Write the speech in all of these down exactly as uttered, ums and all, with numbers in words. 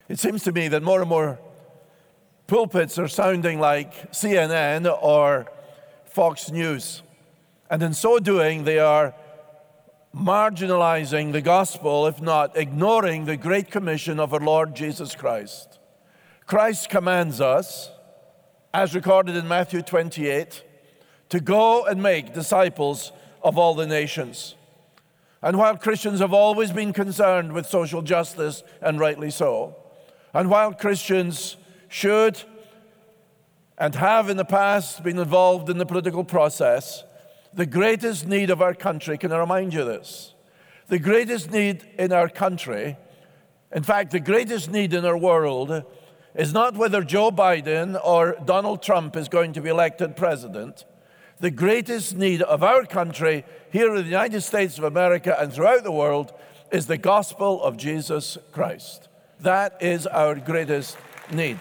It seems to me that more and more pulpits are sounding like C N N or Fox News. And in so doing, they are marginalizing the gospel, if not ignoring the great commission of our Lord Jesus Christ. Christ commands us, as recorded in Matthew twenty-eight, to go and make disciples of all the nations. And while Christians have always been concerned with social justice, and rightly so, and while Christians should and have in the past been involved in the political process, the greatest need of our country, can I remind you this? The greatest need in our country, in fact, the greatest need in our world, is not whether Joe Biden or Donald Trump is going to be elected president. The greatest need of our country here in the United States of America and throughout the world is the gospel of Jesus Christ. That is our greatest need.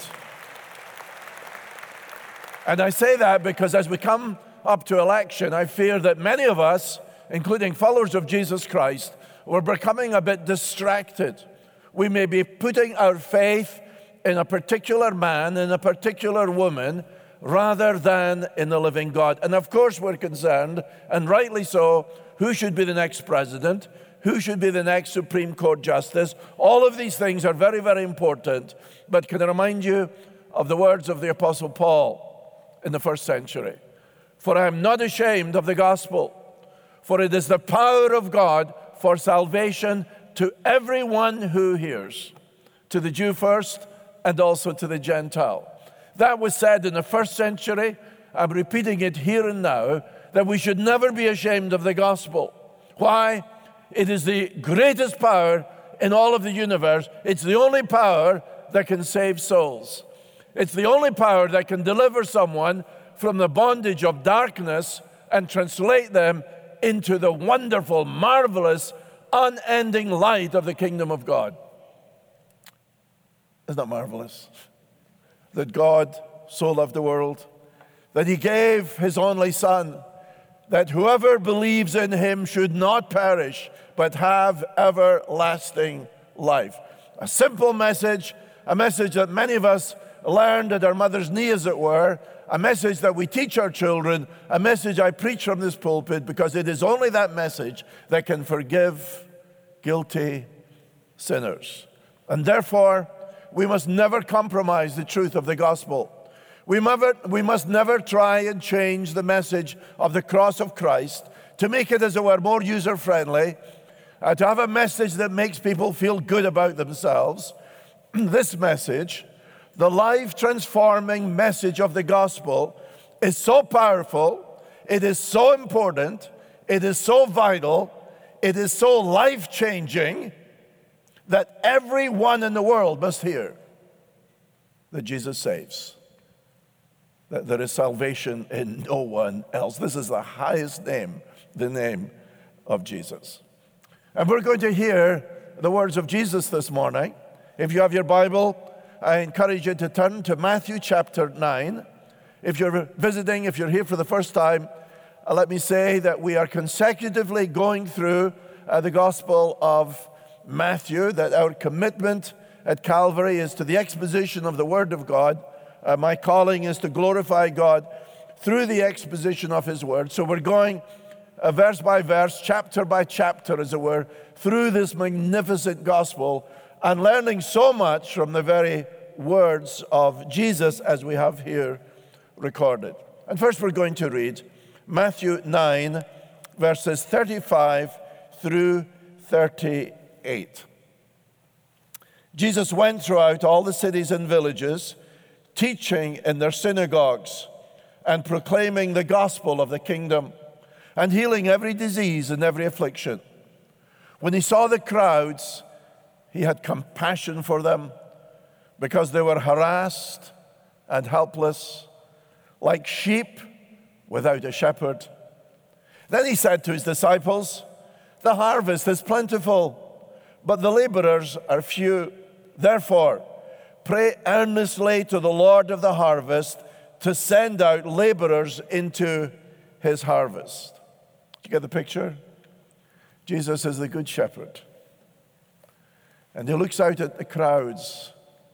And I say that because as we come up to election, I fear that many of us, including followers of Jesus Christ, we're becoming a bit distracted. We may be putting our faith in a particular man, in a particular woman, rather than in the living God. And of course we're concerned, and rightly so, who should be the next president, who should be the next Supreme Court justice. All of these things are very, very important. But can I remind you of the words of the Apostle Paul in the first century? For I am not ashamed of the gospel, for it is the power of God for salvation to everyone who hears, to the Jew first and also to the Gentile. That was said in the first century. I'm repeating it here and now, that we should never be ashamed of the gospel. Why? It is the greatest power in all of the universe. It's the only power that can save souls. It's the only power that can deliver someone from the bondage of darkness and translate them into the wonderful, marvelous, unending light of the kingdom of God. Isn't that marvelous? That God so loved the world, that He gave His only Son, that whoever believes in Him should not perish, but have everlasting life. A simple message, a message that many of us learned at our mother's knee, as it were, a message that we teach our children, a message I preach from this pulpit, because it is only that message that can forgive guilty sinners. And therefore, we must never compromise the truth of the gospel. We, never, we must never try and change the message of the cross of Christ to make it, as it were, more user-friendly, uh, to have a message that makes people feel good about themselves. This message, the life-transforming message of the gospel, is so powerful, it is so important, it is so vital, it is so life-changing that everyone in the world must hear that Jesus saves, that there is salvation in no one else. This is the highest name, the name of Jesus. And we're going to hear the words of Jesus this morning. If you have your Bible, I encourage you to turn to Matthew chapter nine. If you're visiting, if you're here for the first time, uh, let me say that we are consecutively going through uh, the Gospel of Matthew, that our commitment at Calvary is to the exposition of the Word of God. Uh, my calling is to glorify God through the exposition of His Word. So we're going uh, verse by verse, chapter by chapter, as it were, through this magnificent Gospel, and learning so much from the very words of Jesus as we have here recorded. And first we're going to read Matthew nine, verses thirty-five through thirty-eight. Jesus went throughout all the cities and villages, teaching in their synagogues and proclaiming the gospel of the kingdom and healing every disease and every affliction. When He saw the crowds, He had compassion for them because they were harassed and helpless, like sheep without a shepherd. Then He said to His disciples, "The harvest is plentiful, but the laborers are few. Therefore, pray earnestly to the Lord of the harvest to send out laborers into His harvest." Do you get the picture? Jesus is the good shepherd. And He looks out at the crowds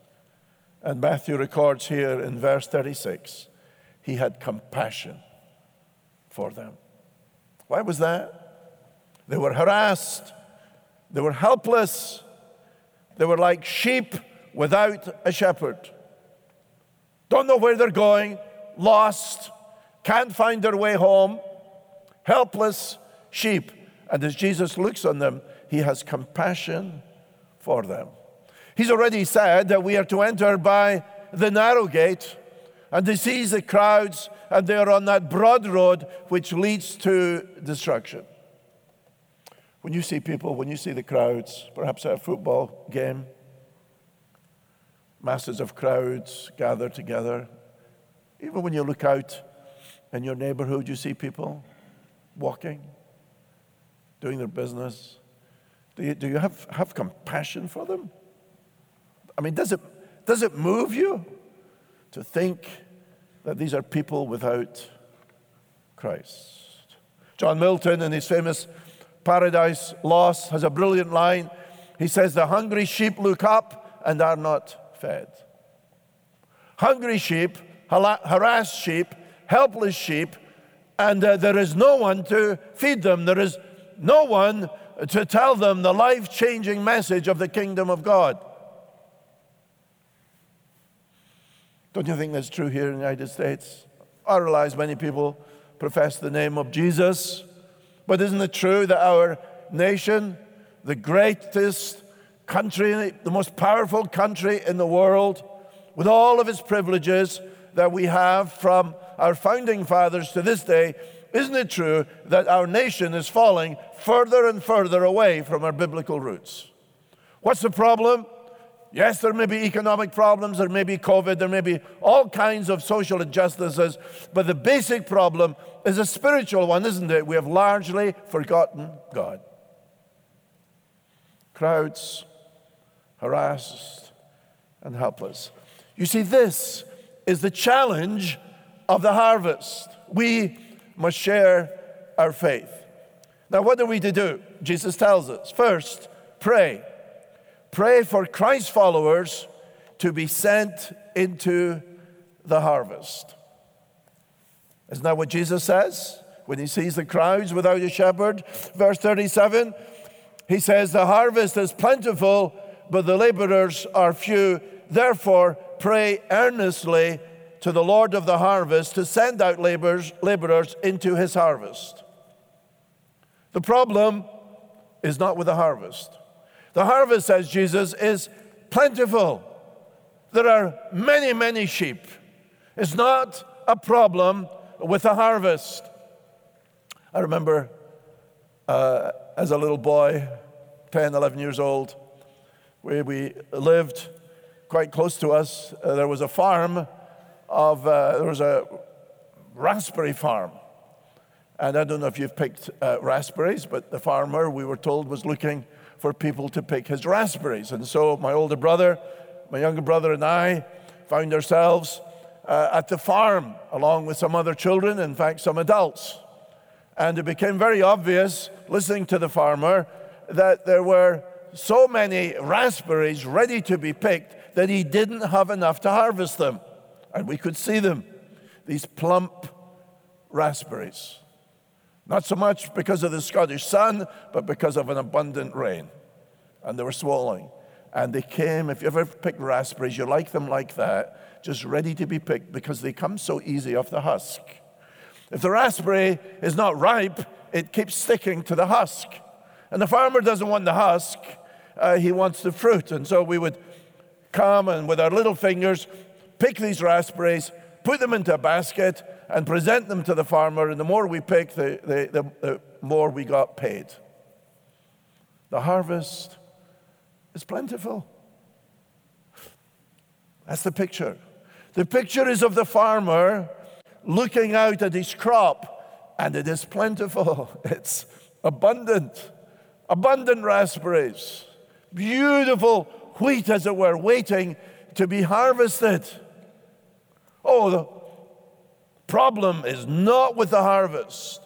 And Matthew records here in verse thirty-six, he had compassion for them. Why was that? They were harassed. They were helpless. They were like sheep without a shepherd. Don't know where they're going, lost, can't find their way home, helpless sheep. And as Jesus looks on them, he has compassion for them. He's already said that we are to enter by the narrow gate, and he sees the crowds, and they are on that broad road which leads to destruction. When you see people, when you see the crowds, perhaps at a football game, masses of crowds gather together. Even when you look out in your neighborhood, you see people walking, doing their business. Do you, do you have, have compassion for them? I mean, does it, does it move you to think that these are people without Christ? John Milton, in his famous Paradise Lost, has a brilliant line. He says, the hungry sheep look up and are not fed. Hungry sheep, harassed sheep, helpless sheep, and uh, there is no one to feed them. There is no one to tell them the life-changing message of the kingdom of God. Don't you think that's true here in the United States? I realize many people profess the name of Jesus, but isn't it true that our nation, the greatest country, the most powerful country in the world, with all of its privileges that we have from our founding fathers to this day, isn't it true that our nation is falling further and further away from our biblical roots? What's the problem? Yes, there may be economic problems, there may be COVID, there may be all kinds of social injustices, but the basic problem is a spiritual one, isn't it? We have largely forgotten God. Crowds, harassed and helpless. You see, this is the challenge of the harvest. We must share our faith. Now, what are we to do? Jesus tells us. First, pray. Pray for Christ's followers to be sent into the harvest. Isn't that what Jesus says when he sees the crowds without a shepherd? Verse thirty-seven, he says, the harvest is plentiful, but the laborers are few. Therefore, pray earnestly to the Lord of the harvest to send out laborers, laborers into his harvest. The problem is not with the harvest. The harvest, says Jesus, is plentiful. There are many, many sheep. It's not a problem with the harvest. I remember uh, as a little boy, ten, eleven years old, where we lived quite close to us, uh, there was a farm of, uh, there was a raspberry farm. And I don't know if you've picked uh, raspberries, but the farmer, we were told, was looking for people to pick his raspberries. And so my older brother, my younger brother and I found ourselves uh, at the farm along with some other children, in fact, some adults. And it became very obvious, listening to the farmer, that there were so many raspberries ready to be picked that he didn't have enough to harvest them. And we could see them, these plump raspberries. Not so much because of the Scottish sun, but because of an abundant rain. And they were swallowing. And they came, if you ever picked raspberries, you like them like that, just ready to be picked because they come so easy off the husk. If the raspberry is not ripe, it keeps sticking to the husk. And the farmer doesn't want the husk, uh, he wants the fruit. And so we would come and with our little fingers, pick these raspberries, put them into a basket, and present them to the farmer, and the more we picked, the, the, the, the more we got paid. The harvest is plentiful. That's the picture. The picture is of the farmer looking out at his crop, and it is plentiful. It's abundant. Abundant raspberries. Beautiful wheat, as it were, waiting to be harvested. Oh, the problem is not with the harvest.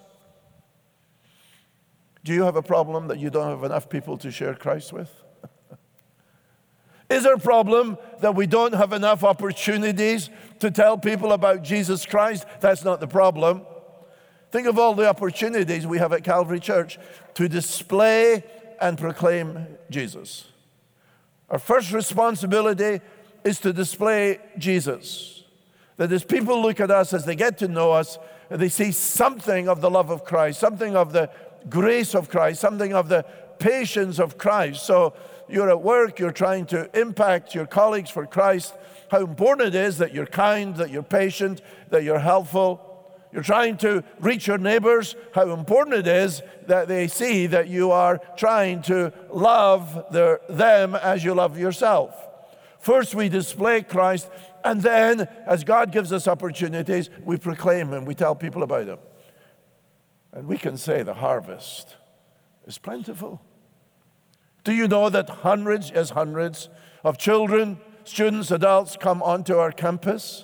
Do you have a problem that you don't have enough people to share Christ with? Is our problem that we don't have enough opportunities to tell people about Jesus Christ? That's not the problem. Think of all the opportunities we have at Calvary Church to display and proclaim Jesus. Our first responsibility is to display Jesus. That as people look at us, as they get to know us, they see something of the love of Christ, something of the grace of Christ, something of the patience of Christ. So you're at work, you're trying to impact your colleagues for Christ, how important it is that you're kind, that you're patient, that you're helpful. You're trying to reach your neighbors, how important it is that they see that you are trying to love their, them as you love yourself. First, we display Christ, and then, as God gives us opportunities, we proclaim Him, we tell people about Him. And we can say the harvest is plentiful. Do you know that hundreds, yes, hundreds of children, students, adults come onto our campus?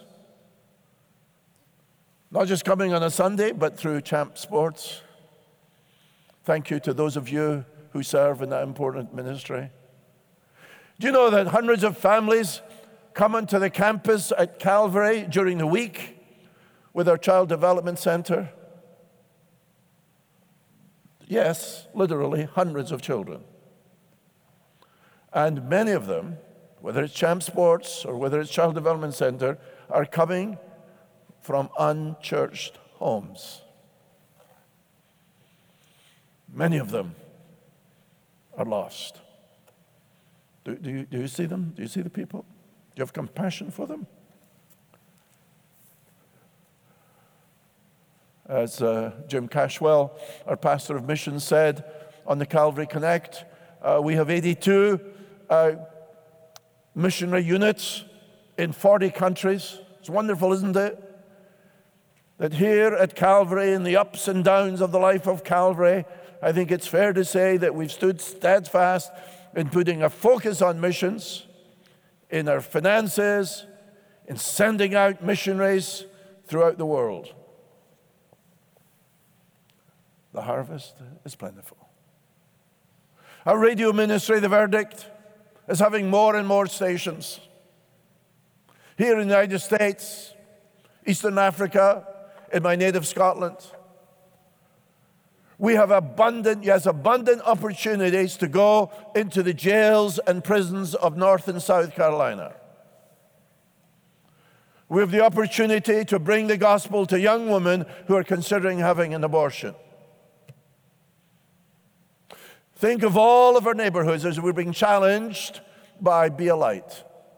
Not just coming on a Sunday, but through Champ Sports. Thank you to those of you who serve in that important ministry. Do you know that hundreds of families come onto the campus at Calvary during the week with our Child Development Center? Yes, literally hundreds of children. And many of them, whether it's Champ Sports or whether it's Child Development Center, are coming from unchurched homes. Many of them are lost. Do, do, you, do you see them? Do you see the people? Do you have compassion for them? As uh, Jim Cashwell, our pastor of missions, said on the Calvary Connect, uh, we have eighty-two uh, missionary units in forty countries. It's wonderful, isn't it? That here at Calvary, in the ups and downs of the life of Calvary, I think it's fair to say that we've stood steadfast in putting a focus on missions, in our finances, in sending out missionaries throughout the world. The harvest is plentiful. Our radio ministry, The Verdict, is having more and more stations. Here in the United States, Eastern Africa, in my native Scotland, we have abundant, yes, abundant opportunities to go into the jails and prisons of North and South Carolina. We have the opportunity to bring the gospel to young women who are considering having an abortion. Think of all of our neighborhoods as we're being challenged by Be a Light.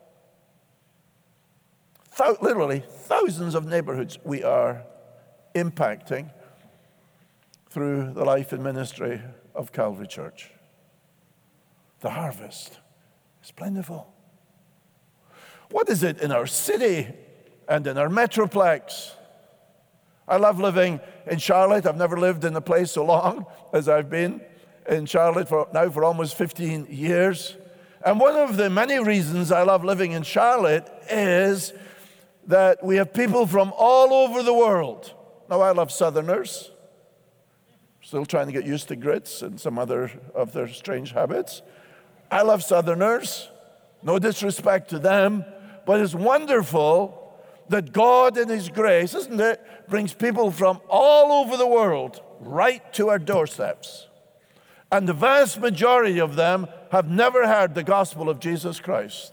Thou- literally, thousands of neighborhoods we are impacting through the life and ministry of Calvary Church. The harvest is plentiful. What is it in our city and in our metroplex? I love living in Charlotte. I've never lived in a place so long as I've been in Charlotte for now for almost fifteen years. And one of the many reasons I love living in Charlotte is that we have people from all over the world. Now, I love Southerners. Still trying to get used to grits and some other of their strange habits. I love Southerners. No disrespect to them. But it's wonderful that God in His grace, isn't it, brings people from all over the world right to our doorsteps. And the vast majority of them have never heard the gospel of Jesus Christ.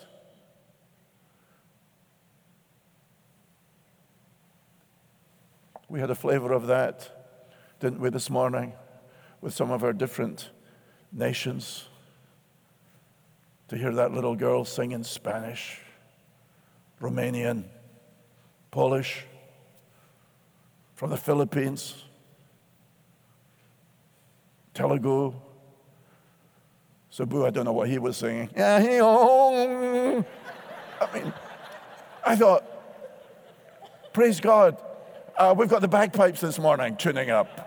We had a flavor of that, didn't we, this morning, with some of our different nations. To hear that little girl sing in Spanish, Romanian, Polish, from the Philippines, Telugu. Cebu, I don't know what he was singing. I mean, I thought, praise God, uh, we've got the bagpipes this morning tuning up.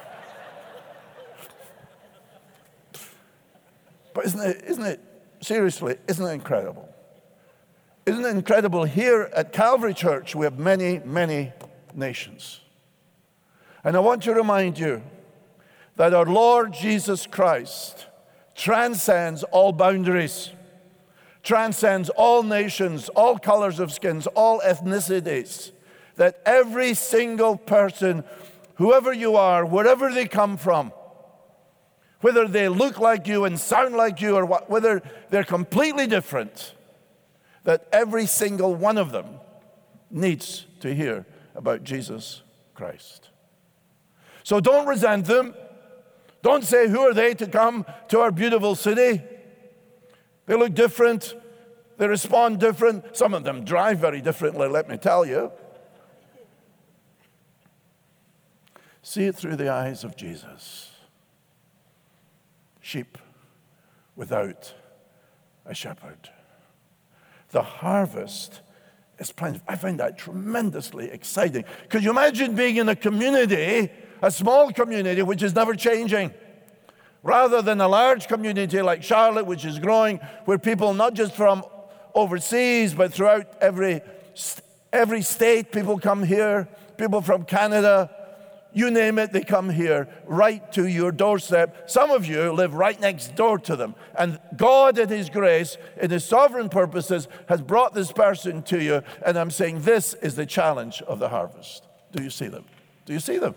But isn't it, isn't it, seriously, isn't it incredible? Isn't it incredible? Here at Calvary Church, we have many, many nations. And I want to remind you that our Lord Jesus Christ transcends all boundaries, transcends all nations, all colors of skins, all ethnicities, that every single person, whoever you are, wherever they come from, whether they look like you and sound like you or what, whether they're completely different, that every single one of them needs to hear about Jesus Christ. So don't resent them. Don't say, who are they to come to our beautiful city? They look different. They respond different. Some of them drive very differently, let me tell you. See it through the eyes of Jesus. Sheep without a shepherd. The harvest is plentiful. I find that tremendously exciting. Could you imagine being in a community, a small community, which is never changing, rather than a large community like Charlotte, which is growing, where people not just from overseas, but throughout every, every state, people come here, people from Canada, you name it, they come here, right to your doorstep. Some of you live right next door to them. And God, in His grace, in His sovereign purposes, has brought this person to you. And I'm saying this is the challenge of the harvest. Do you see them? Do you see them?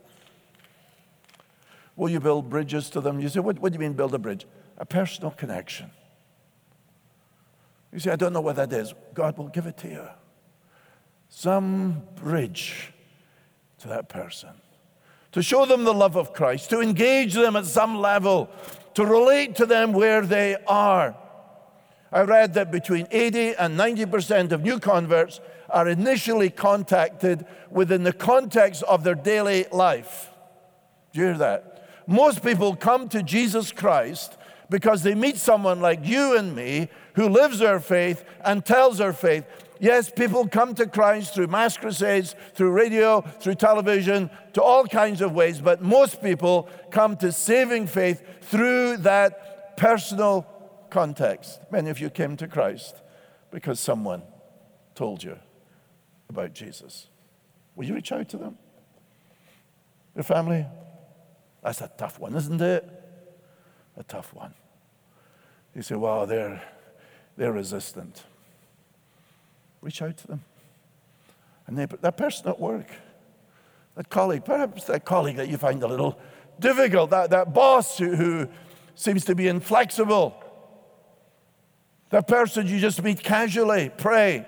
Will you build bridges to them? You say, what, what do you mean build a bridge? A personal connection. You say, I don't know what that is. God will give it to you. Some bridge to that person, to show them the love of Christ, to engage them at some level, to relate to them where they are. I read that between eighty and ninety percent of new converts are initially contacted within the context of their daily life. Do you hear that? Most people come to Jesus Christ because they meet someone like you and me who lives their faith and tells their faith. Yes, people come to Christ through mass crusades, through radio, through television, to all kinds of ways, but most people come to saving faith through that personal context. Many of you came to Christ because someone told you about Jesus. Will you reach out to them? Your family? That's a tough one, isn't it? A tough one. You say, well, they're, they're resistant. Reach out to them. And they, that person at work, that colleague, perhaps that colleague that you find a little difficult, that, that boss who, who seems to be inflexible, that person you just meet casually, pray.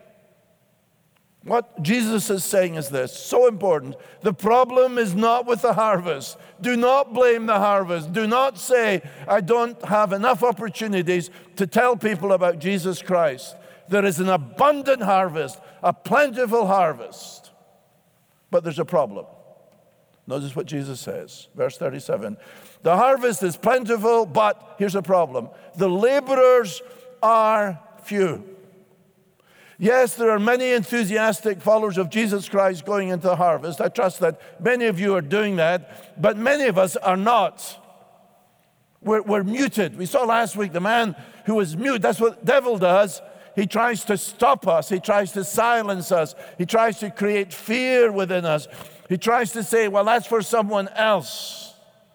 What Jesus is saying is this, so important. The problem is not with the harvest. Do not blame the harvest. Do not say, I don't have enough opportunities to tell people about Jesus Christ. There is an abundant harvest, a plentiful harvest. But there's a problem. Notice what Jesus says, verse thirty-seven. The harvest is plentiful, but here's a problem. The laborers are few. Yes, there are many enthusiastic followers of Jesus Christ going into the harvest. I trust that many of you are doing that, but many of us are not. We're, we're muted. We saw last week the man who was mute. That's what the devil does. He tries to stop us. He tries to silence us. He tries to create fear within us. He tries to say, well, that's for someone else.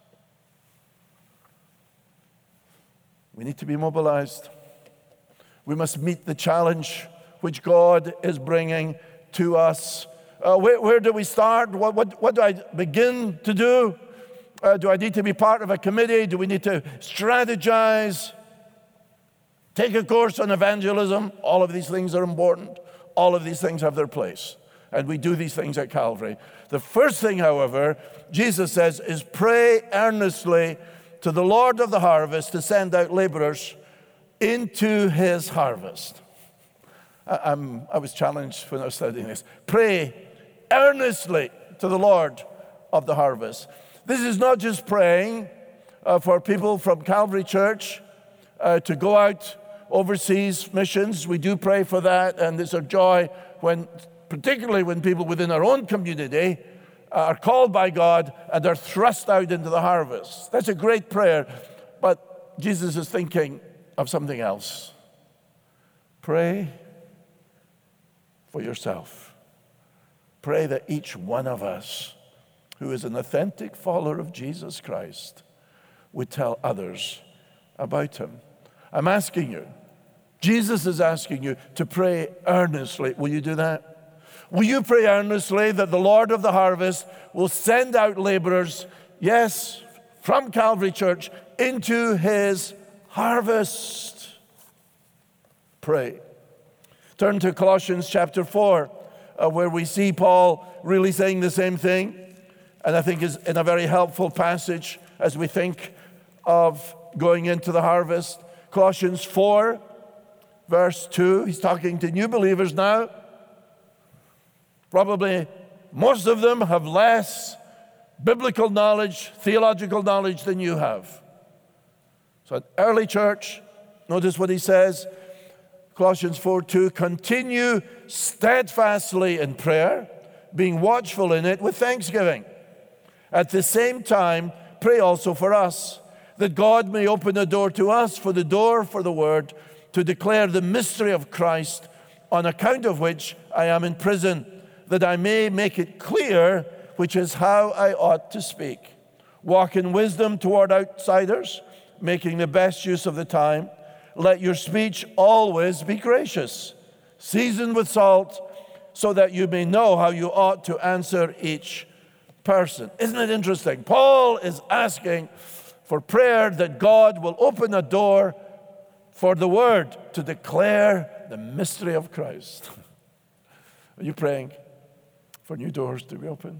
We need to be mobilized. We must meet the challenge which God is bringing to us. Uh, where, where do we start? What, what, what do I begin to do? Uh, do I need to be part of a committee? Do we need to strategize? Take a course on evangelism. All of these things are important. All of these things have their place. And we do these things at Calvary. The first thing, however, Jesus says, is pray earnestly to the Lord of the harvest to send out laborers into His harvest. I, I'm, I was challenged when I was studying this. Pray earnestly to the Lord of the harvest. This is not just praying uh, for people from Calvary Church uh, to go out overseas missions. We do pray for that, and it's a joy when, particularly when people within our own community are called by God and are thrust out into the harvest. That's a great prayer, but Jesus is thinking of something else. Pray for yourself. Pray that each one of us who is an authentic follower of Jesus Christ would tell others about Him. I'm asking you, Jesus is asking you to pray earnestly. Will you do that? Will you pray earnestly that the Lord of the harvest will send out laborers, yes, from Calvary Church into his harvest? Pray. Turn to Colossians chapter four, uh, where we see Paul really saying the same thing, and I think is in a very helpful passage as we think of going into the harvest. Colossians four, verse two, he's talking to new believers now. Probably most of them have less biblical knowledge, theological knowledge than you have. So an early church, notice what he says, Colossians four two, continue steadfastly in prayer, being watchful in it with thanksgiving. At the same time, pray also for us, that God may open a door to us, for the door for the word, to declare the mystery of Christ, on account of which I am in prison, that I may make it clear which is how I ought to speak. Walk in wisdom toward outsiders, making the best use of the time. Let your speech always be gracious, seasoned with salt, so that you may know how you ought to answer each person. Isn't it interesting? Paul is asking for prayer that God will open a door for the word to declare the mystery of Christ. Are you praying for new doors to be opened?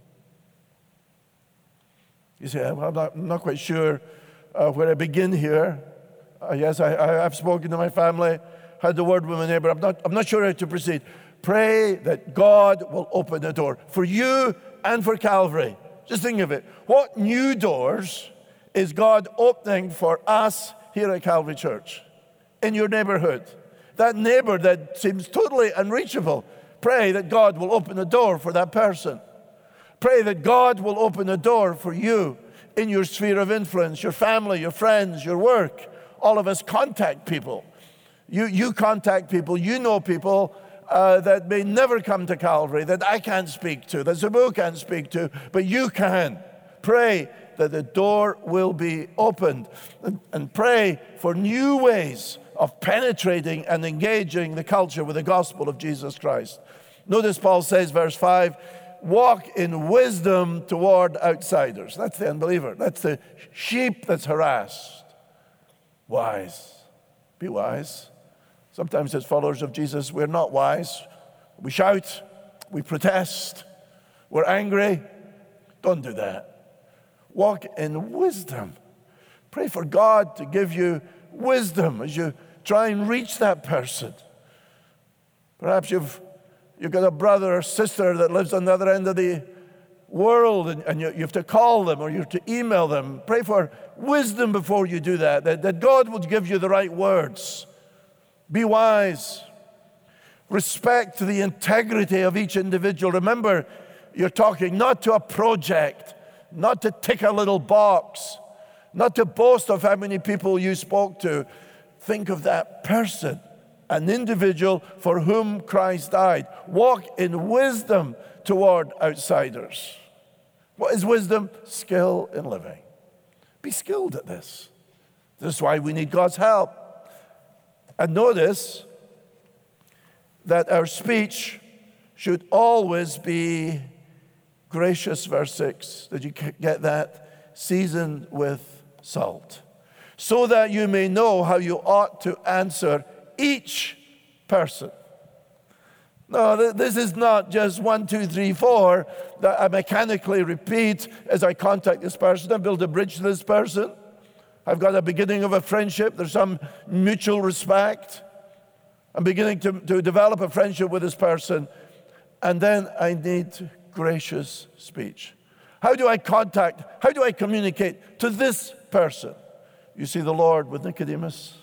You say, well, I'm, not, I'm not quite sure uh, where I begin here. Uh, yes, I, I, I've spoken to my family, had the word with my neighbor. I'm not, I'm not sure how to proceed. Pray that God will open a door for you and for Calvary. Just think of it. What new doors is God opening for us here at Calvary Church in your neighborhood? That neighbor that seems totally unreachable, pray that God will open a door for that person. Pray that God will open a door for you in your sphere of influence, your family, your friends, your work. All of us contact people. You, you contact people, you know people uh, that may never come to Calvary, that I can't speak to, that Zabu can't speak to, but you can. Pray that the door will be opened, and, and pray for new ways of penetrating and engaging the culture with the gospel of Jesus Christ. Notice Paul says, verse five, walk in wisdom toward outsiders. That's the unbeliever. That's the sheep that's harassed. Wise. Be wise. Sometimes as followers of Jesus, we're not wise. We shout. We protest. We're angry. Don't do that. Walk in wisdom. Pray for God to give you wisdom as you try and reach that person. Perhaps you've you've got a brother or sister that lives on the other end of the world, and, and you, you have to call them or you have to email them. Pray for wisdom before you do that, that, that God would give you the right words. Be wise. Respect the integrity of each individual. Remember, you're talking not to a project, not to tick a little box, not to boast of how many people you spoke to. Think of that person, an individual for whom Christ died. Walk in wisdom toward outsiders. What is wisdom? Skill in living. Be skilled at this. This is why we need God's help. And notice that our speech should always be gracious, verse six. Did you get that? Seasoned with salt, so that you may know how you ought to answer each person. No, this is not just one, two, three, four that I mechanically repeat as I contact this person. I build a bridge to this person. I've got a beginning of a friendship. There's some mutual respect. I'm beginning to, to develop a friendship with this person. And then I need gracious speech. How do I contact, how do I communicate to this person? You see the Lord with Nicodemus.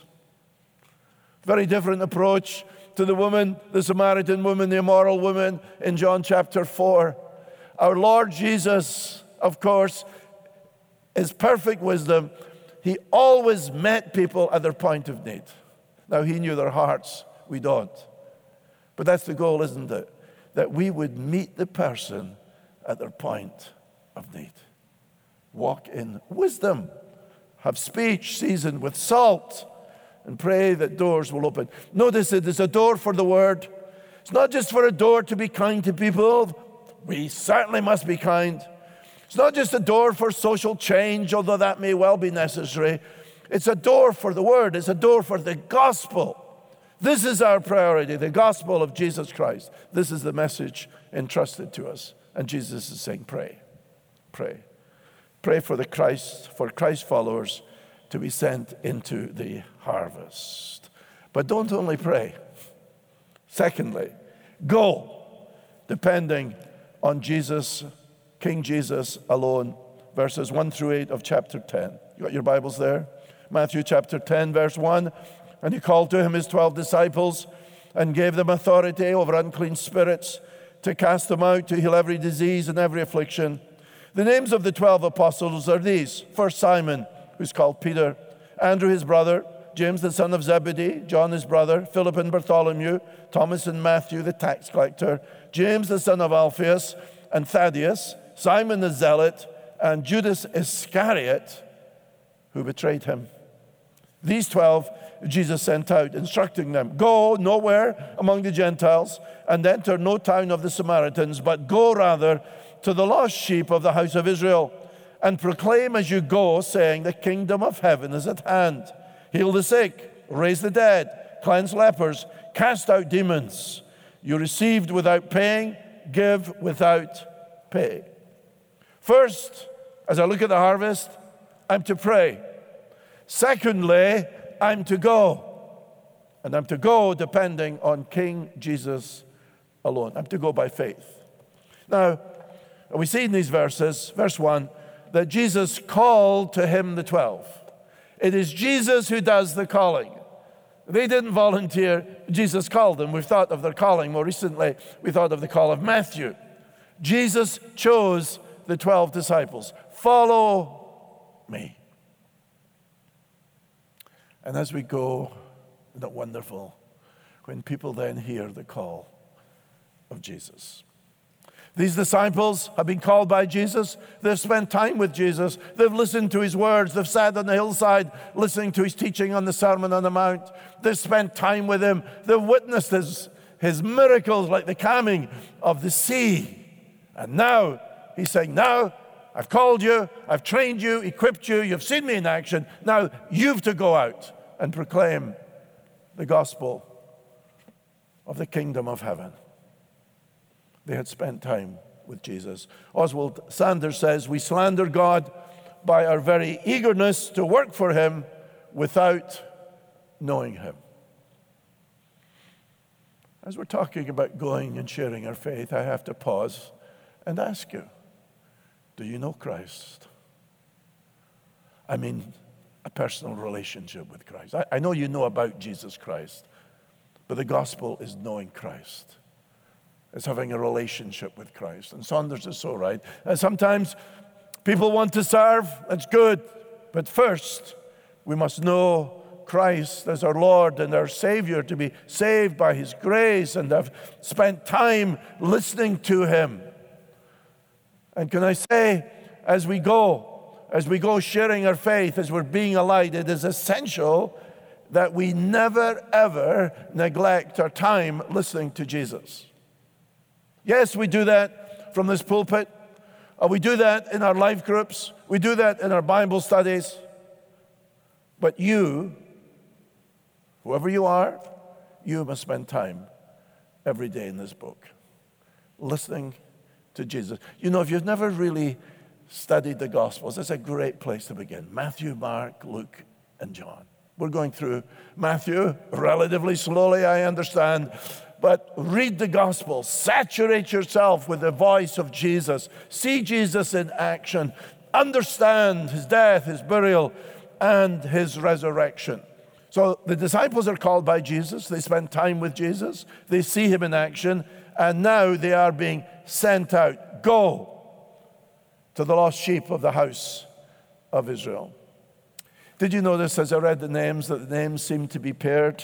Very different approach to the woman, the Samaritan woman, the immoral woman in John chapter four. Our Lord Jesus, of course, is perfect wisdom. He always met people at their point of need. Now, he knew their hearts. We don't. But that's the goal, isn't it? That we would meet the person at their point of need. Walk in wisdom. Have speech seasoned with salt. and pray that doors will open. Notice it is a door for the word. It's not just for a door to be kind to people. We certainly must be kind. It's not just a door for social change, although that may well be necessary. It's a door for the word. It's a door for the gospel. This is our priority, the gospel of Jesus Christ. This is the message entrusted to us. And Jesus is saying, pray, pray. Pray for the Christ, for Christ followers to be sent into the harvest. But don't only pray. Secondly, go, depending on Jesus, King Jesus alone. Verses one through eight of chapter ten. You got your Bibles there? Matthew chapter ten, verse one. And he called to him his twelve disciples and gave them authority over unclean spirits to cast them out, to heal every disease and every affliction. The names of the twelve apostles are these. First, Simon, who's called Peter, Andrew his brother, James the son of Zebedee, John his brother, Philip and Bartholomew, Thomas and Matthew the tax collector, James the son of Alphaeus and Thaddeus, Simon the zealot, and Judas Iscariot, who betrayed him. These twelve Jesus sent out, instructing them, go nowhere among the Gentiles and enter no town of the Samaritans, but go rather to the lost sheep of the house of Israel, and proclaim as you go, saying, the kingdom of heaven is at hand. Heal the sick, raise the dead, cleanse lepers, cast out demons. You received without paying, give without pay. First, as I look at the harvest, I'm to pray. Secondly, I'm to go. And I'm to go depending on King Jesus alone. I'm to go by faith. Now, we see in these verses, verse one, that Jesus called to him the twelve. It is Jesus who does the calling. They didn't volunteer. Jesus called them. We've thought of their calling more recently. We thought of the call of Matthew. Jesus chose the twelve disciples. Follow me. And as we go, isn't it wonderful when people then hear the call of Jesus? These disciples have been called by Jesus. They've spent time with Jesus. They've listened to his words. They've sat on the hillside listening to his teaching on the Sermon on the Mount. They've spent time with him. They've witnessed his, his miracles like the calming of the sea. And now he's saying, now I've called you, I've trained you, equipped you, you've seen me in action. Now you've to go out and proclaim the gospel of the kingdom of heaven. They had spent time with Jesus. Oswald Sanders says, we slander God by our very eagerness to work for him without knowing him. As we're talking about going and sharing our faith, I have to pause and ask you, do you know Christ? I mean, a personal relationship with Christ. I, I know you know about Jesus Christ, but the gospel is knowing Christ. It's having a relationship with Christ. And Saunders is so right. And sometimes people want to serve, that's good. But first, we must know Christ as our Lord and our Savior, to be saved by his grace and have spent time listening to him. And can I say, as we go, as we go sharing our faith, as we're being a light, it is essential that we never, ever neglect our time listening to Jesus. Yes, we do that from this pulpit. Uh, we do that in our life groups. We do that in our Bible studies. But you, whoever you are, you must spend time every day in this book, listening to Jesus. You know, if you've never really studied the Gospels, it's a great place to begin. Matthew, Mark, Luke, and John. We're going through Matthew relatively slowly, I understand. But read the gospel, saturate yourself with the voice of Jesus, see Jesus in action, understand his death, his burial, and his resurrection. So the disciples are called by Jesus, they spend time with Jesus, they see him in action, and now they are being sent out. Go to the lost sheep of the house of Israel. Did you notice as I read the names that the names seem to be paired?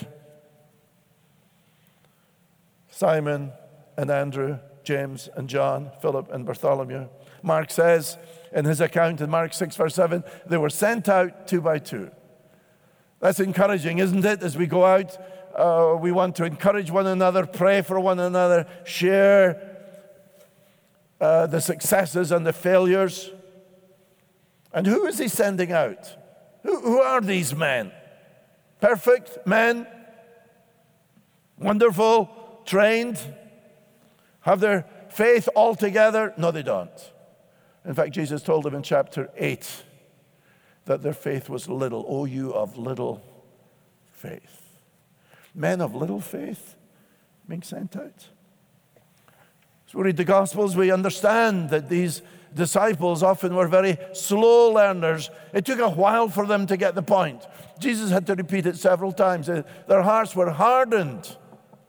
Simon and Andrew, James and John, Philip and Bartholomew. Mark says in his account in Mark six, verse seven, they were sent out two by two. That's encouraging, isn't it? As we go out, uh, we want to encourage one another, pray for one another, share uh, the successes and the failures. And who is he sending out? Who, who are these men? Perfect men, wonderful, trained, have their faith all together? No, they don't. In fact, Jesus told them in chapter eight that their faith was little. O you of little faith. Men of little faith being sent out. As we read the Gospels, we understand that these disciples often were very slow learners. It took a while for them to get the point. Jesus had to repeat it several times. Their hearts were hardened.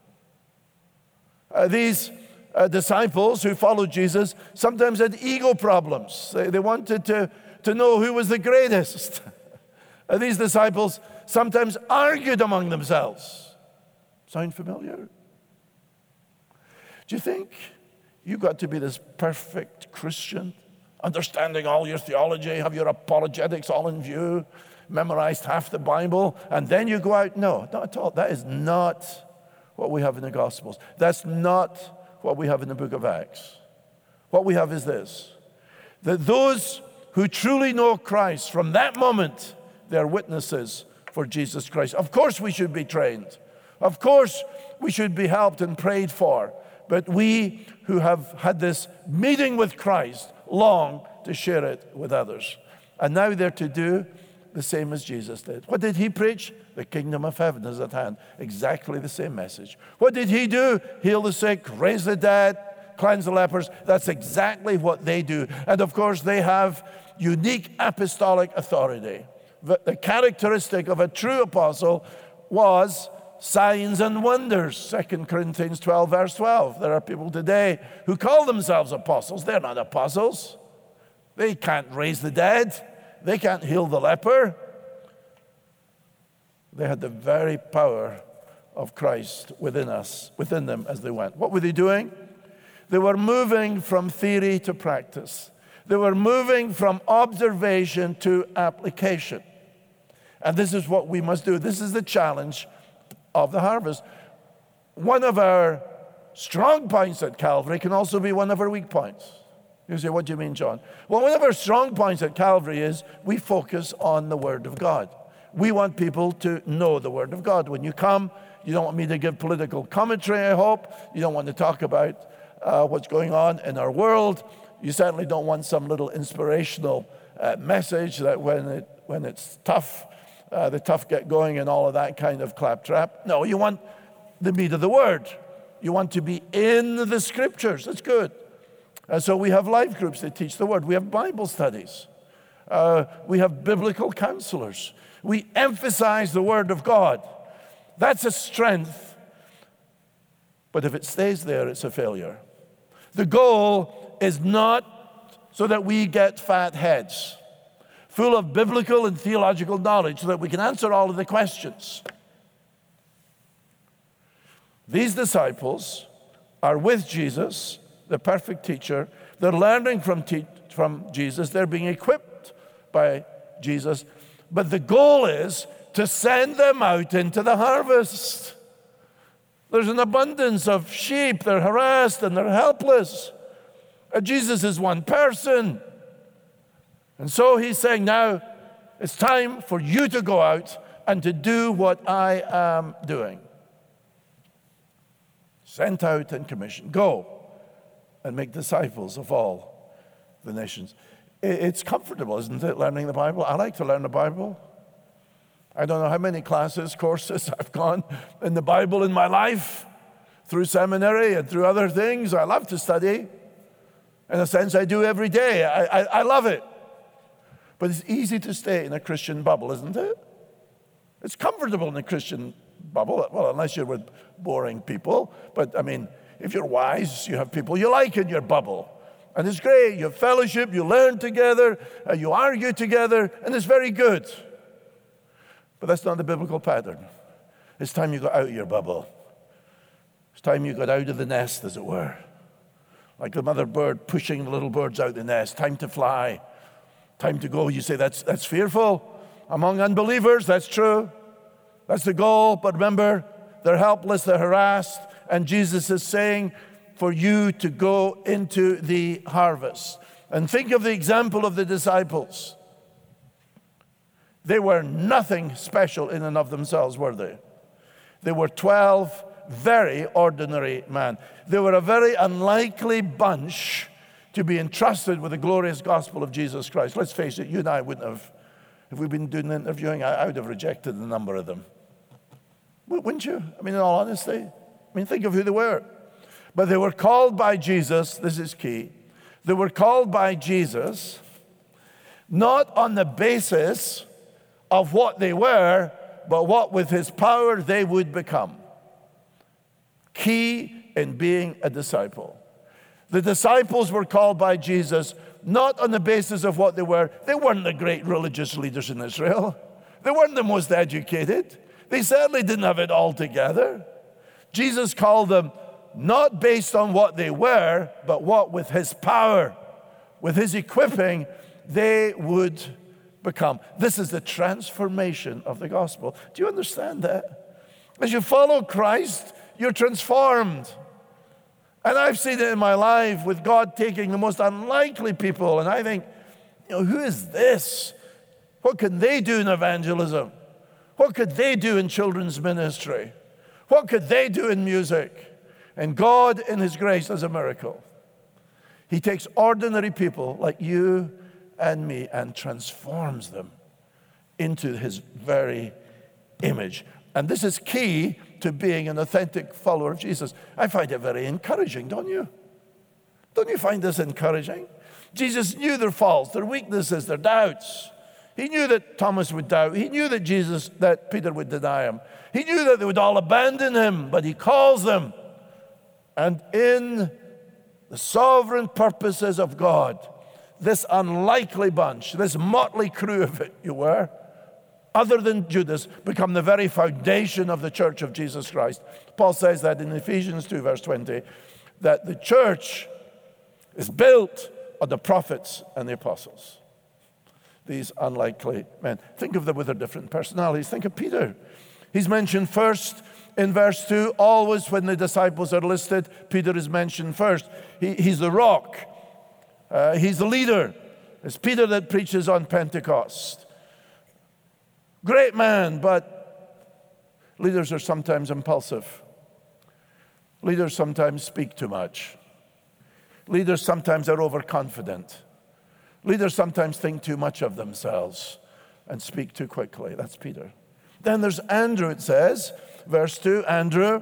Uh, these uh, disciples who followed Jesus sometimes had ego problems. They, they wanted to, to know who was the greatest. uh, these disciples sometimes argued among themselves. Sound familiar? Do you think you got to be this perfect Christian, understanding all your theology, have your apologetics all in view, memorized half the Bible, and then you go out? No, not at all. That is not what we have in the Gospels. That's not what we have in the book of Acts. What we have is this, that those who truly know Christ, from that moment, they're witnesses for Jesus Christ. Of course we should be trained. Of course we should be helped and prayed for. But we who have had this meeting with Christ long to share it with others. And now they're to do the same as Jesus did. What did he preach? The kingdom of heaven is at hand. Exactly the same message. What did he do? Heal the sick, raise the dead, cleanse the lepers. That's exactly what they do. And of course, they have unique apostolic authority. The, the characteristic of a true apostle was signs and wonders. Second Corinthians twelve, verse twelve. There are people today who call themselves apostles. They're not apostles. They can't raise the dead. They can't heal the leper. They had the very power of Christ within us, within them as they went. What were they doing? They were moving from theory to practice. They were moving from observation to application. And this is what we must do. This is the challenge of the harvest. One of our strong points at Calvary can also be one of our weak points. You say, what do you mean, John? Well, one of our strong points at Calvary is we focus on the Word of God. We want people to know the Word of God. When you come, you don't want me to give political commentary, I hope. You don't want to talk about uh, what's going on in our world. You certainly don't want some little inspirational uh, message that when it when it's tough, uh, the tough get going and all of that kind of claptrap. No, you want the meat of the Word. You want to be in the Scriptures. That's good. And so we have life groups that teach the Word. We have Bible studies. Uh, we have biblical counselors. We emphasize the Word of God. That's a strength. But if it stays there, it's a failure. The goal is not so that we get fat heads, full of biblical and theological knowledge, so that we can answer all of the questions. These disciples are with Jesus, the perfect teacher. They're learning from, te- from Jesus. They're being equipped by Jesus. But the goal is to send them out into the harvest. There's an abundance of sheep. They're harassed and they're helpless. And Jesus is one person. And so he's saying, now it's time for you to go out and to do what I am doing. Sent out and commissioned. Go and make disciples of all the nations. It's comfortable, isn't it, learning the Bible? I like to learn the Bible. I don't know how many classes, courses I've gone in the Bible in my life, through seminary and through other things. I love to study. In a sense, I do every day. I, I, I love it. But it's easy to stay in a Christian bubble, isn't it? It's comfortable in a Christian bubble, well, unless you're with boring people. But, I mean, if you're wise, you have people you like in your bubble. And it's great. You have fellowship, you learn together, uh, you argue together, and it's very good. But that's not the biblical pattern. It's time you got out of your bubble. It's time you got out of the nest, as it were. Like the mother bird pushing the little birds out of the nest. Time to fly. Time to go. You say, that's, that's fearful. Among unbelievers, that's true. That's the goal, but remember, they're helpless, they're harassed, and Jesus is saying for you to go into the harvest. And think of the example of the disciples. They were nothing special in and of themselves, were they? They were twelve very ordinary men. They were a very unlikely bunch to be entrusted with the glorious gospel of Jesus Christ. Let's face it, you and I wouldn't have, if we'd been doing interviewing, I, I would have rejected a number of them. Wouldn't you? I mean, in all honesty. I mean, think of who they were. But they were called by Jesus, this is key. They were called by Jesus not on the basis of what they were, but what with his power they would become. Key in being a disciple. The disciples were called by Jesus not on the basis of what they were. They weren't the great religious leaders in Israel. They weren't the most educated. They certainly didn't have it all together. Jesus called them not based on what they were, but what with his power, with his equipping, they would become. This is the transformation of the gospel. Do you understand that? As you follow Christ, you're transformed. And I've seen it in my life with God taking the most unlikely people, and I think, you know, who is this? What can they do in evangelism? What could they do in children's ministry? What could they do in music? And God, in his grace, does a miracle. He takes ordinary people like you and me and transforms them into his very image. And this is key to being an authentic follower of Jesus. I find it very encouraging, don't you? Don't you find this encouraging? Jesus knew their faults, their weaknesses, their doubts. He knew that Thomas would doubt. He knew that Jesus, that Peter would deny him. He knew that they would all abandon him, but he calls them. And in the sovereign purposes of God, this unlikely bunch, this motley crew of it, you were, other than Judas, become the very foundation of the church of Jesus Christ. Paul says that in Ephesians two, verse twenty, that the church is built on the prophets and the apostles. These unlikely men. Think of them with their different personalities. Think of Peter. He's mentioned first in verse two. Always when the disciples are listed, Peter is mentioned first. He, he's the rock. Uh, he's the leader. It's Peter that preaches on Pentecost. Great man, but leaders are sometimes impulsive. Leaders sometimes speak too much. Leaders sometimes are overconfident. Leaders sometimes think too much of themselves and speak too quickly. That's Peter. Then there's Andrew, it says, verse two, Andrew.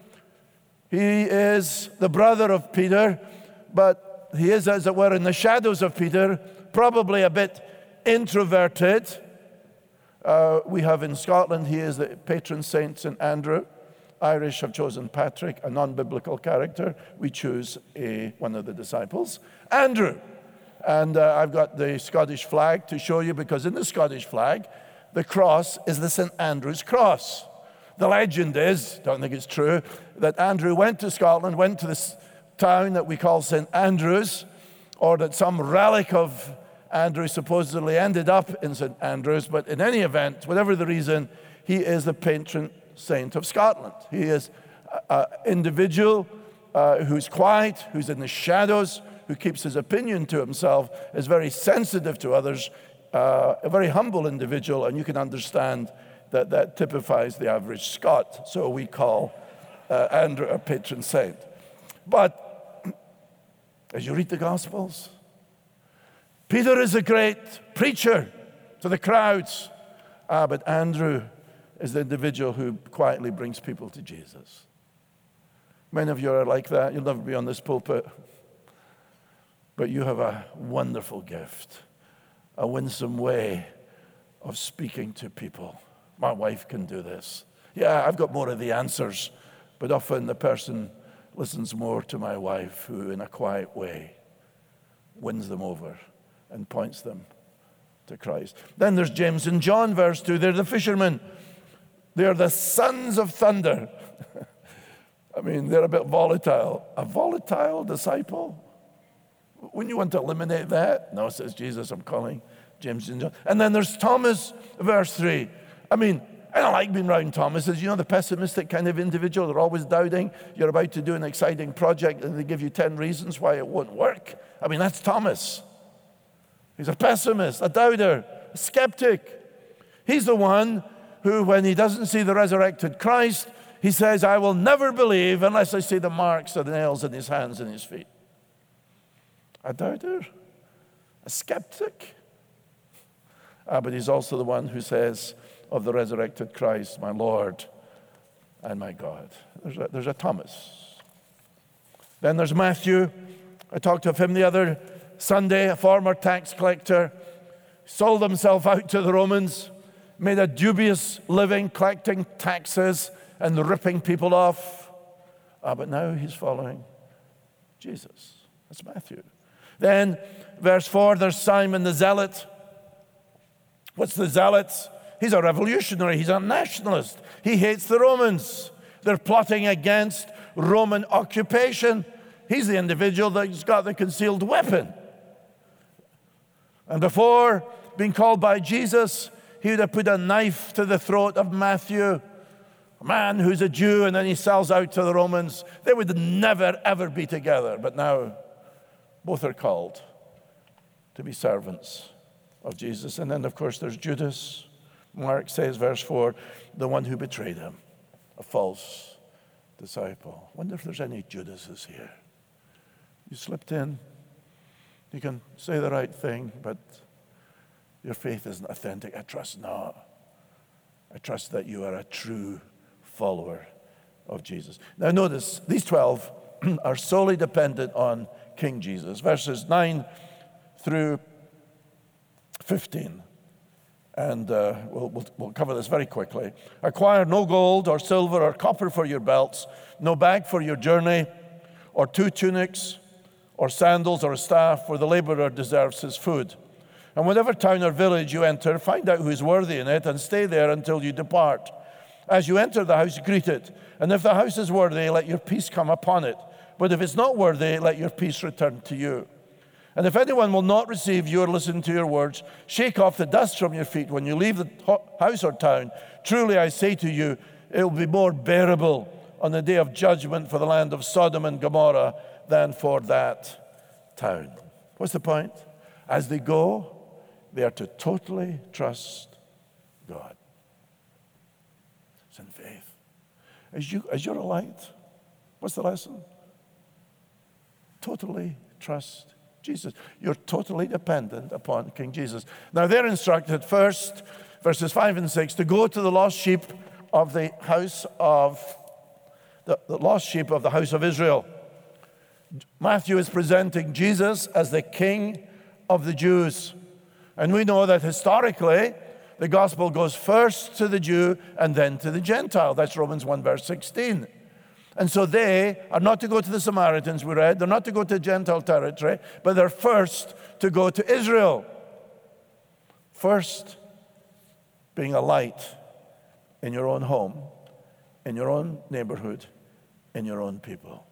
He is the brother of Peter, but he is, as it were, in the shadows of Peter, probably a bit introverted. Uh, we have in Scotland, he is the patron saint Saint Andrew. Irish have chosen Patrick, a non-biblical character. We choose a, one of the disciples, Andrew. And uh, I've got the Scottish flag to show you, because in the Scottish flag, the cross is the Saint Andrew's cross. The legend is, don't think it's true, that Andrew went to Scotland, went to this town that we call Saint Andrews, or that some relic of Andrew supposedly ended up in Saint Andrews. But in any event, whatever the reason, he is the patron saint of Scotland. He is an individual uh, who's quiet, who's in the shadows, who keeps his opinion to himself, is very sensitive to others, uh, a very humble individual, and you can understand that that typifies the average Scot. So we call uh, Andrew a patron saint. But as you read the Gospels, Peter is a great preacher to the crowds, ah, but Andrew is the individual who quietly brings people to Jesus. Many of you are like that. You'll never be on this pulpit, but you have a wonderful gift, a winsome way of speaking to people. My wife can do this. Yeah, I've got more of the answers, but often the person listens more to my wife, who in a quiet way wins them over and points them to Christ. Then there's James and John, verse two. They're the fishermen. They're the sons of thunder. I mean, they're a bit volatile. A volatile disciple? Wouldn't you want to eliminate that? No, says Jesus, I'm calling James and John. And then there's Thomas, verse three. I mean, I don't like being around Thomases. You know, the pessimistic kind of individual. They're always doubting. You're about to do an exciting project and they give you ten reasons why it won't work. I mean, that's Thomas. He's a pessimist, a doubter, a skeptic. He's the one who, when he doesn't see the resurrected Christ, he says, I will never believe unless I see the marks of the nails in his hands and his feet. A doubter, a skeptic. Ah, but he's also the one who says of the resurrected Christ, my Lord and my God. There's a, there's a Thomas. Then there's Matthew. I talked of him the other Sunday, a former tax collector, sold himself out to the Romans, made a dubious living collecting taxes and ripping people off. Ah, but now he's following Jesus. That's Matthew. Then, verse four, there's Simon the Zealot. What's the Zealot? He's a revolutionary. He's a nationalist. He hates the Romans. They're plotting against Roman occupation. He's the individual that's got the concealed weapon. And before being called by Jesus, he would have put a knife to the throat of Matthew, a man who's a Jew, and then he sells out to the Romans. They would never, ever be together. But now, both are called to be servants of Jesus. And then, of course, there's Judas. Mark says, verse four, the one who betrayed him, a false disciple. I wonder if there's any Judases here. You slipped in. You can say the right thing, but your faith isn't authentic. I trust not. I trust that you are a true follower of Jesus. Now notice, these twelve are solely dependent on King Jesus. Verses nine through fifteen. And uh, we'll, we'll, we'll cover this very quickly. Acquire no gold or silver or copper for your belts, no bag for your journey, or two tunics, or sandals, or a staff, for the laborer deserves his food. And whatever town or village you enter, find out who is worthy in it, and stay there until you depart. As you enter the house, greet it. And if the house is worthy, let your peace come upon it. But if it's not worthy, let your peace return to you. And if anyone will not receive you or listen to your words, shake off the dust from your feet when you leave the house or town. Truly I say to you, it will be more bearable on the day of judgment for the land of Sodom and Gomorrah than for that town. What's the point? As they go, they are to totally trust God. It's in faith. As, you, as you're a light, what's the lesson? Totally trust Jesus. You're totally dependent upon King Jesus. Now they're instructed first, verses five and six, to go to the lost sheep of the house of the, the lost sheep of the house of Israel. Matthew is presenting Jesus as the King of the Jews. And we know that historically, the gospel goes first to the Jew and then to the Gentile. That's Romans one, verse sixteen. And so they are not to go to the Samaritans, we read. They're not to go to Gentile territory, but they're first to go to Israel. First, being a light in your own home, in your own neighborhood, in your own people.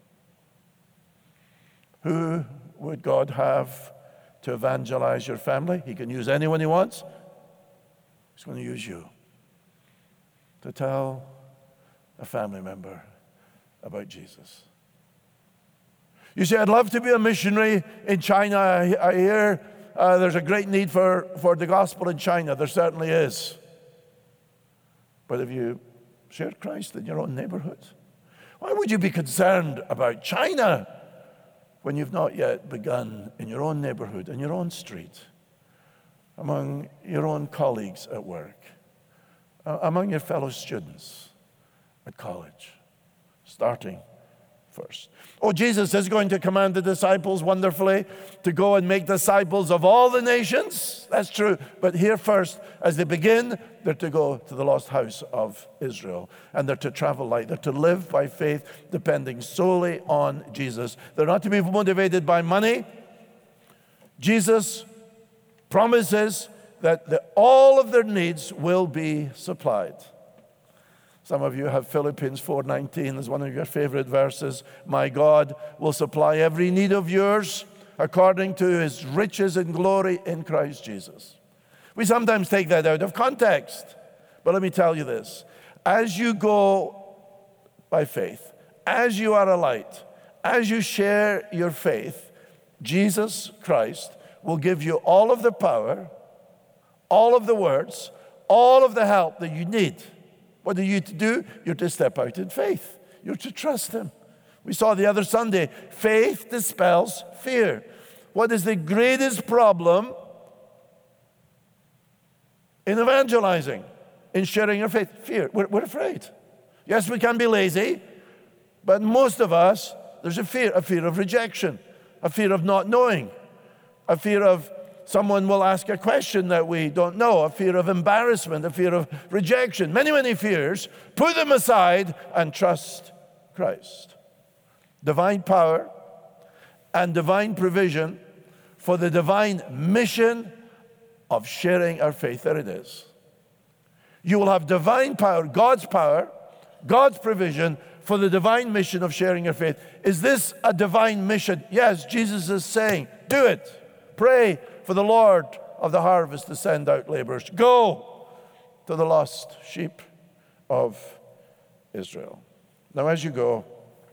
Who would God have to evangelize your family? He can use anyone he wants. He's going to use you to tell a family member about Jesus. You say, I'd love to be a missionary in China. I, I hear uh, there's a great need for, for the gospel in China. There certainly is. But have you shared Christ in your own neighborhood? Why would you be concerned about China when you've not yet begun in your own neighborhood, in your own street, among your own colleagues at work, uh, among your fellow students at college? Starting first. Oh, Jesus is going to command the disciples wonderfully to go and make disciples of all the nations. That's true. But here first, as they begin, they're to go to the lost house of Israel. And they're to travel light. They're to live by faith, depending solely on Jesus. They're not to be motivated by money. Jesus promises that the, all of their needs will be supplied. Some of you have Philippians four nineteen as one of your favorite verses. My God will supply every need of yours according to his riches and glory in Christ Jesus. We sometimes take that out of context. But let me tell you this. As you go by faith, as you are a light, as you share your faith, Jesus Christ will give you all of the power, all of the words, all of the help that you need. What are you to do? You're to step out in faith. You're to trust Him. We saw the other Sunday, faith dispels fear. What is the greatest problem in evangelizing, in sharing your faith? Fear. We're, we're afraid. Yes, we can be lazy, but most of us, there's a fear, a fear of rejection, a fear of not knowing, a fear of someone will ask a question that we don't know, a fear of embarrassment, a fear of rejection, many, many fears. Put them aside and trust Christ. Divine power and divine provision for the divine mission of sharing our faith. There it is. You will have divine power, God's power, God's provision for the divine mission of sharing your faith. Is this a divine mission? Yes, Jesus is saying, do it. Pray for the Lord of the harvest to send out laborers. Go to the lost sheep of Israel. Now, as you go,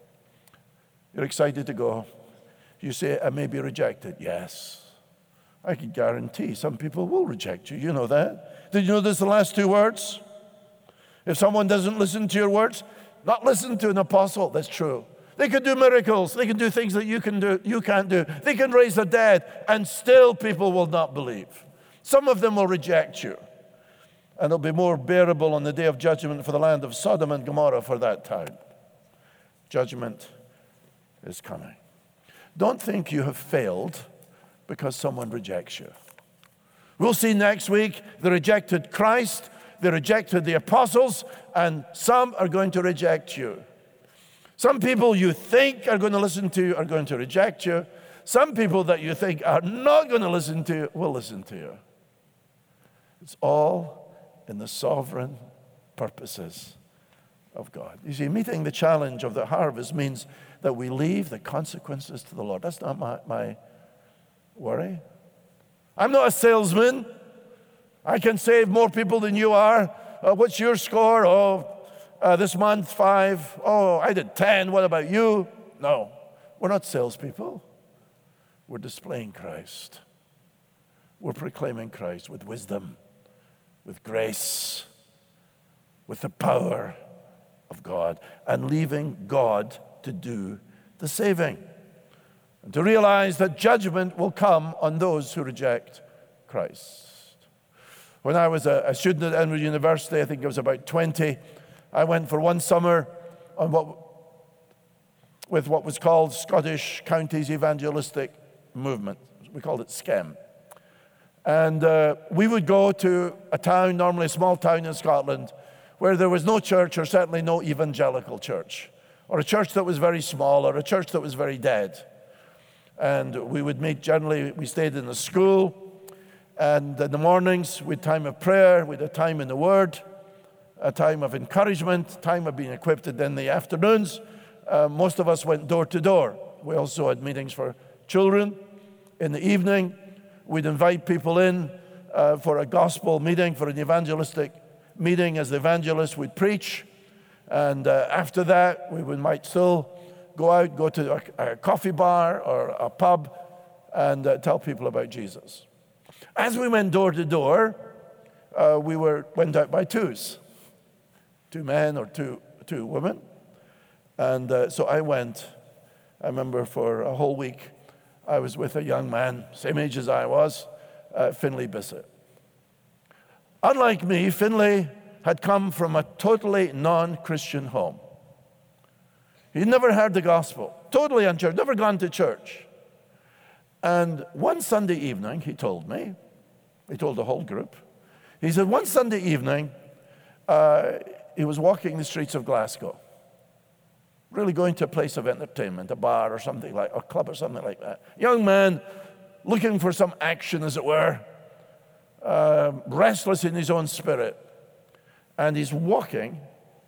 you're excited to go. You say, I may be rejected. Yes. I can guarantee some people will reject you. You know that. Did you know this, the last two words? If someone doesn't listen to your words, not listen to an apostle, that's true. They can do miracles. They can do things that you can do, you can't do. They can raise the dead, and still people will not believe. Some of them will reject you. And it'll be more bearable on the day of judgment for the land of Sodom and Gomorrah for that time. Judgment is coming. Don't think you have failed because someone rejects you. We'll see next week they rejected Christ, they rejected the apostles, and some are going to reject you. Some people you think are going to listen to you are going to reject you. Some people that you think are not going to listen to you will listen to you. It's all in the sovereign purposes of God. You see, meeting the challenge of the harvest means that we leave the consequences to the Lord. That's not my, my worry. I'm not a salesman. I can save more people than you are. Uh, what's your score? Oh, uh, this month, five. Oh, I did ten. What about you? No, we're not salespeople. We're displaying Christ. We're proclaiming Christ with wisdom, with grace, with the power of God, and leaving God to do the saving. And to realize that judgment will come on those who reject Christ. When I was a, a student at Edinburgh University, I think I was about twenty, I went for one summer on what, with what was called Scottish Counties Evangelistic Movement. We called it SCEM. And uh, we would go to a town, normally a small town in Scotland, where there was no church, or certainly no evangelical church, or a church that was very small, or a church that was very dead. And we would meet, generally, we stayed in the school, and in the mornings, we had time of prayer, we had a time in the Word, a time of encouragement, time of being equipped, and then the afternoons, uh, most of us went door to door. We also had meetings for children. In the evening, we'd invite people in uh, for a gospel meeting, for an evangelistic meeting. As the evangelist would preach, and uh, after that, we would, might still go out, go to a, a coffee bar or a pub, and uh, tell people about Jesus. As we went door to door, uh, we were went out by twos, two men or two two women, and uh, so I went. I remember for a whole week, I was with a young man, same age as I was, uh, Finlay Bissett. Unlike me, Finlay had come from a totally non-Christian home. He'd never heard the gospel, totally unchurched, never gone to church. And one Sunday evening, he told me, he told the whole group, he said one Sunday evening, uh, he was walking the streets of Glasgow, really going to a place of entertainment, a bar or something like, a club or something like that. Young man, looking for some action, as it were, uh, restless in his own spirit. And he's walking,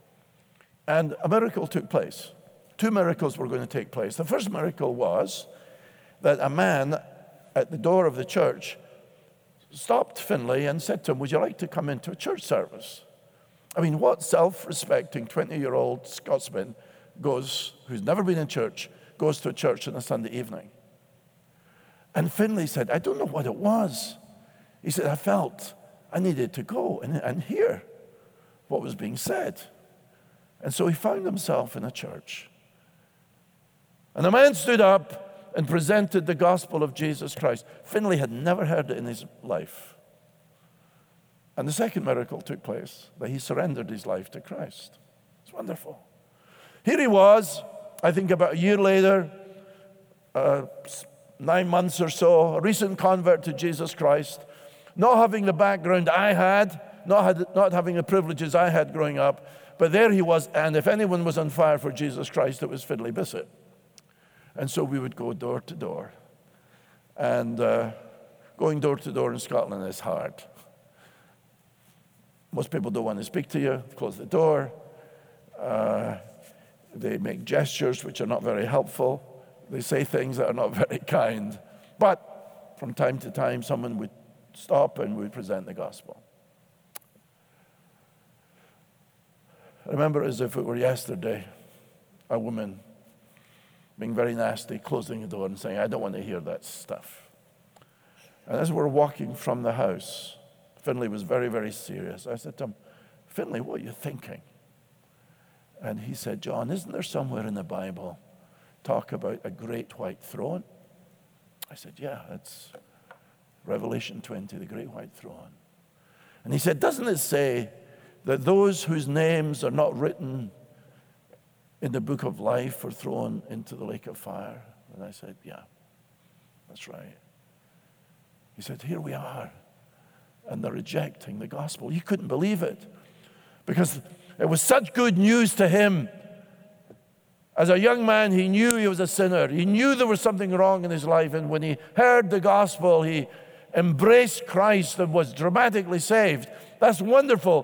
and a miracle took place. Two miracles were going to take place. The first miracle was that a man at the door of the church stopped Finlay and said to him, would you like to come into a church service? I mean, what self-respecting twenty-year-old Scotsman goes, who's never been in church, goes to a church on a Sunday evening? And Finley said, I don't know what it was. He said, I felt I needed to go and, and hear what was being said. And so he found himself in a church. And a man stood up and presented the gospel of Jesus Christ. Finley had never heard it in his life. And the second miracle took place, that he surrendered his life to Christ. It's wonderful. Here he was, I think about a year later, uh, nine months or so, a recent convert to Jesus Christ, not having the background I had, not, had, not having the privileges I had growing up, but there he was, and if anyone was on fire for Jesus Christ, it was Finley Bissett. And so we would go door to door. And uh, going door to door in Scotland is hard. Most people don't want to speak to you, close the door. Uh, they make gestures which are not very helpful. They say things that are not very kind. But from time to time, someone would stop and would present the gospel. I remember as if it were yesterday, a woman being very nasty, closing the door and saying, I don't want to hear that stuff. And as we're walking from the house, Finley was very, very serious. I said to him, Finley, what are you thinking? And he said, John, isn't there somewhere in the Bible talk about a great white throne? I said, yeah, it's Revelation twenty, the great white throne. And he said, doesn't it say that those whose names are not written in the book of life are thrown into the lake of fire? And I said, yeah, that's right. He said, here we are. And they're rejecting the gospel. He couldn't believe it because it was such good news to him. As a young man, he knew he was a sinner. He knew there was something wrong in his life. And when he heard the gospel, he embraced Christ and was dramatically saved. That's wonderful.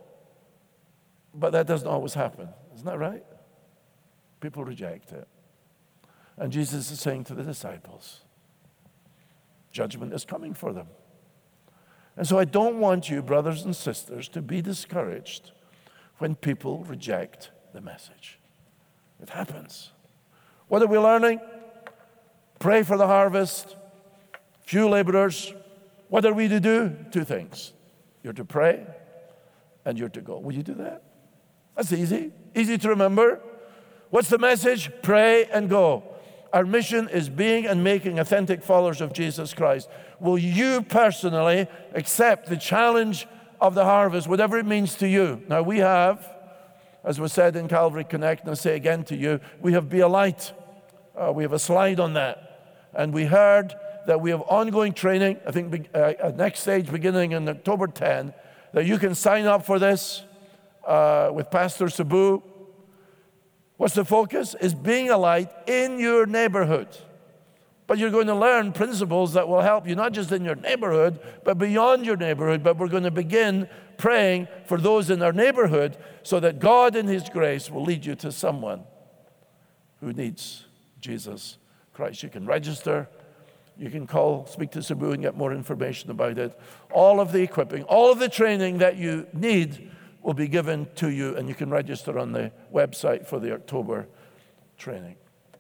But that doesn't always happen. Isn't that right? People reject it. And Jesus is saying to the disciples, judgment is coming for them. And so I don't want you, brothers and sisters, to be discouraged when people reject the message. It happens. What are we learning? Pray for the harvest. Few laborers. What are we to do? Two things. You're to pray and you're to go. Will you do that? That's easy. Easy to remember. What's the message? Pray and go. Our mission is being and making authentic followers of Jesus Christ. Will you personally accept the challenge of the harvest, whatever it means to you? Now we have, as was said in Calvary Connect, and I say again to you, we have Be a Light. Uh, we have a slide on that. And we heard that we have ongoing training, I think uh, at next stage beginning in October tenth, that you can sign up for this uh, with Pastor Sabu. What's the focus? Is being a light in your neighborhood. But you're going to learn principles that will help you, not just in your neighborhood, but beyond your neighborhood. But we're going to begin praying for those in our neighborhood so that God in His grace will lead you to someone who needs Jesus Christ. You can register. You can call, speak to Sabu and get more information about it. All of the equipping, all of the training that you need will be given to you, and you can register on the website for the October training.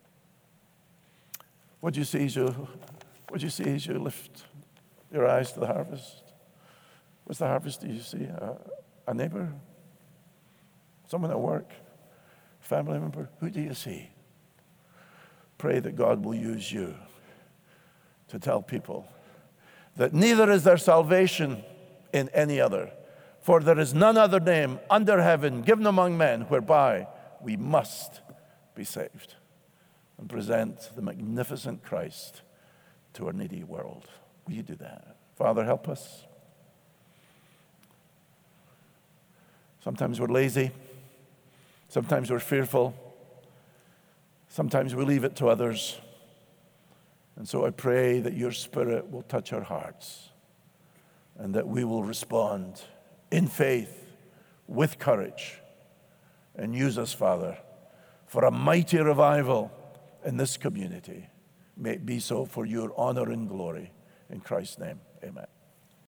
What do you see as you, what do you see as you lift your eyes to the harvest? What's the harvest do you see? A, a neighbor? Someone at work? Family member? Who do you see? Pray that God will use you to tell people that neither is there salvation in any other. For there is none other name under heaven given among men whereby we must be saved. And present the magnificent Christ to our needy world. Will you do that? Father, help us. Sometimes we're lazy. Sometimes we're fearful. Sometimes we leave it to others. And so I pray that your Spirit will touch our hearts and that we will respond in faith, with courage, and use us, Father, for a mighty revival in this community. May it be so for your honor and glory. In Christ's name, amen.